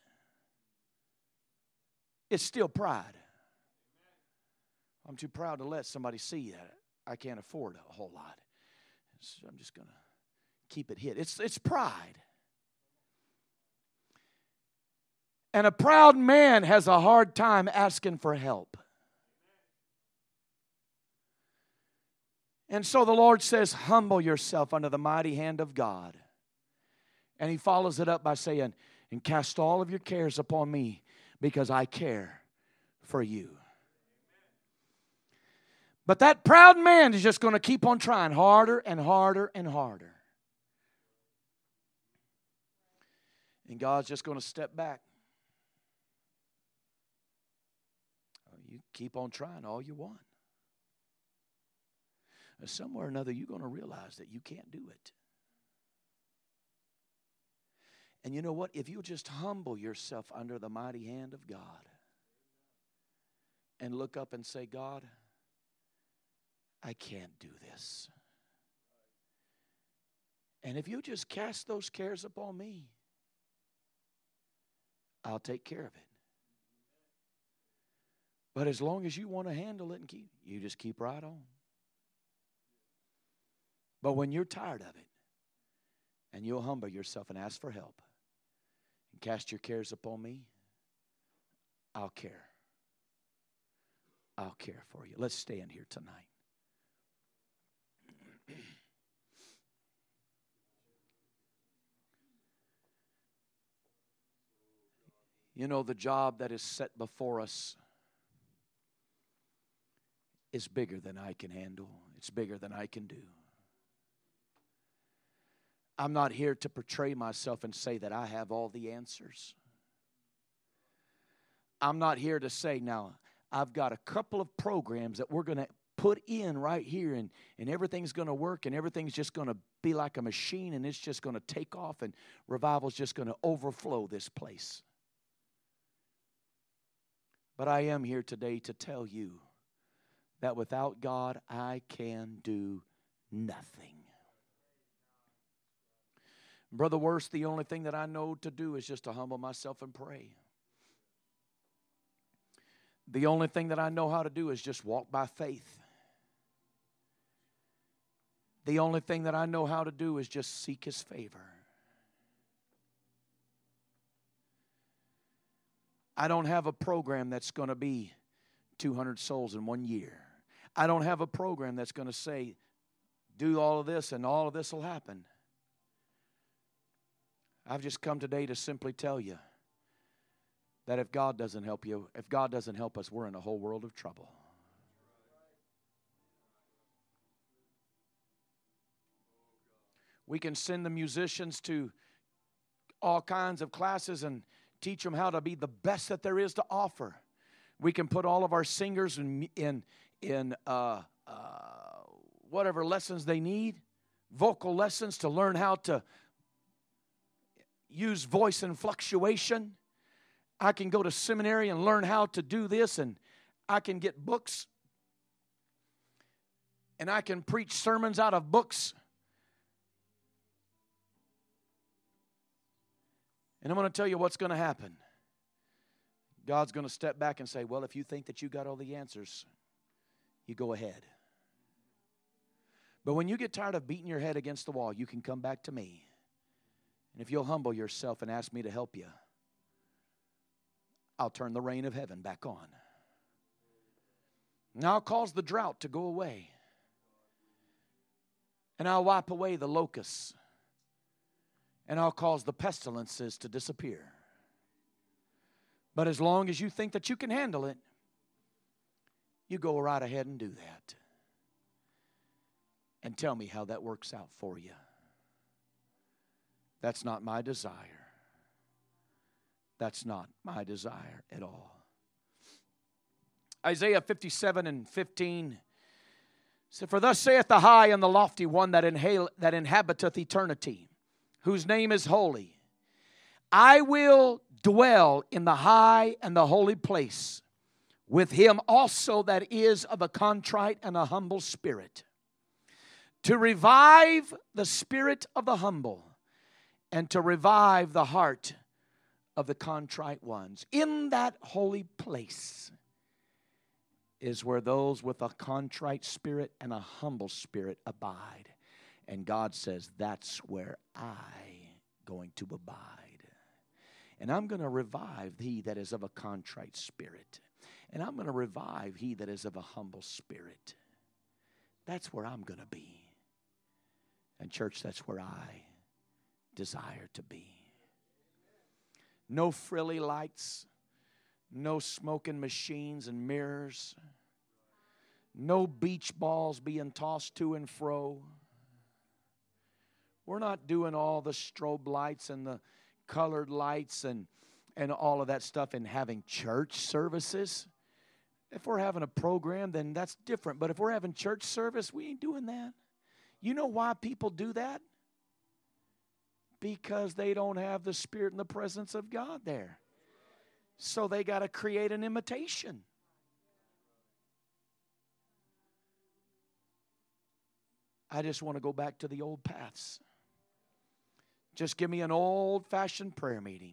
It's still pride. I'm too proud to let somebody see that. I can't afford a whole lot. So I'm just going to keep it hid. It's, it's pride. And a proud man has a hard time asking for help. And so the Lord says, humble yourself under the mighty hand of God. And he follows it up by saying, and cast all of your cares upon me, because I care for you. But that proud man is just going to keep on trying harder and harder and harder. And God's just going to step back. You keep on trying all you want. Somewhere or another, you're going to realize that you can't do it. And you know what? If you just humble yourself under the mighty hand of God and look up and say, God, I can't do this. And if you just cast those cares upon me, I'll take care of it. But as long as you want to handle it and keep, you just keep right on. But when you're tired of it, and you'll humble yourself and ask for help, and cast your cares upon me, I'll care. I'll care for you. Let's stand here tonight. You know, the job that is set before us is bigger than I can handle. It's bigger than I can do. I'm not here to portray myself and say that I have all the answers. I'm not here to say, now, I've got a couple of programs that we're going to put in right here, and, and everything's going to work, and everything's just going to be like a machine, and it's just going to take off, and revival's just going to overflow this place. But I am here today to tell you that without God, I can do nothing. Brother Worst, the only thing that I know to do is just to humble myself and pray. The only thing that I know how to do is just walk by faith. The only thing that I know how to do is just seek His favor. I don't have a program that's going to be two hundred souls in one year. I don't have a program that's going to say, do all of this and all of this will happen. I've just come today to simply tell you that if God doesn't help you, if God doesn't help us, we're in a whole world of trouble. We can send the musicians to all kinds of classes and teach them how to be the best that there is to offer. We can put all of our singers in, in, in uh, uh, whatever lessons they need, vocal lessons to learn how to use voice and fluctuation. I can go to seminary and learn how to do this, and I can get books, and I can preach sermons out of books. And I'm going to tell you what's going to happen. God's going to step back and say, well, if you think that you got all the answers, you go ahead. But when you get tired of beating your head against the wall, you can come back to me. And if you'll humble yourself and ask me to help you, I'll turn the rain of heaven back on. And I'll cause the drought to go away. And I'll wipe away the locusts. And I'll cause the pestilences to disappear. But as long as you think that you can handle it, you go right ahead and do that. And tell me how that works out for you. That's not my desire. That's not my desire at all. Isaiah fifty-seven and fifteen said, for thus saith the high and the lofty one that, inhale, that inhabiteth eternity, whose name is holy. I will dwell in the high and the holy place with him also that is of a contrite and a humble spirit, to revive the spirit of the humble and to revive the heart of the contrite ones. In that holy place is where those with a contrite spirit and a humble spirit abide. And God says, that's where I'm going to abide. And I'm going to revive he that is of a contrite spirit. And I'm going to revive he that is of a humble spirit. That's where I'm going to be. And church, that's where I desire to be. No frilly lights, no smoking machines and mirrors, no beach balls being tossed to and fro. We're not doing all the strobe lights and the colored lights and, and all of that stuff and having church services. If we're having a program, then that's different. But if we're having church service, we ain't doing that. You know why people do that? Because they don't have the Spirit and the presence of God there. So they got to create an imitation. I just want to go back to the old paths. Just give me an old-fashioned prayer meeting.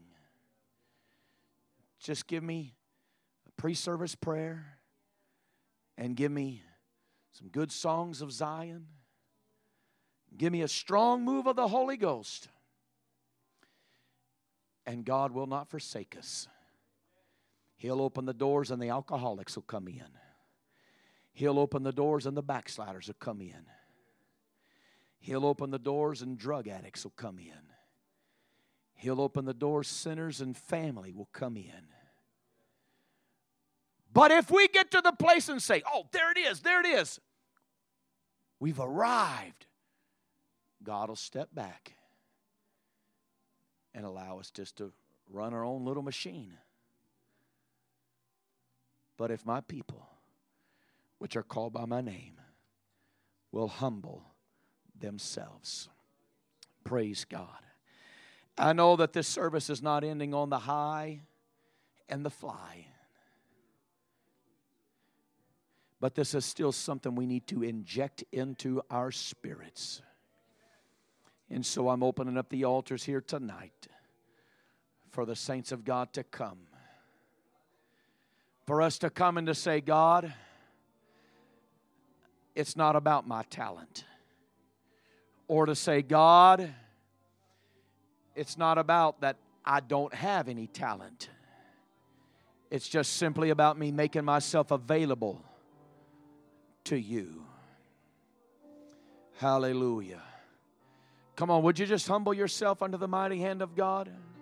Just give me a pre-service prayer and give me some good songs of Zion. Give me a strong move of the Holy Ghost. And God will not forsake us. He'll open the doors and the alcoholics will come in. He'll open the doors and the backsliders will come in. He'll open the doors and drug addicts will come in. He'll open the doors, sinners and family will come in. But if we get to the place and say, oh, there it is, there it is, we've arrived, God will step back and allow us just to run our own little machine. But if my people, which are called by my name, will humble themselves. Praise God. I know that this service is not ending on the high and the fly. But this is still something we need to inject into our spirits. And so I'm opening up the altars here tonight for the saints of God to come. For us to come and to say, God, it's not about my talent. Or to say, God, it's not about that I don't have any talent. It's just simply about me making myself available to you. Hallelujah. Come on, would you just humble yourself under the mighty hand of God?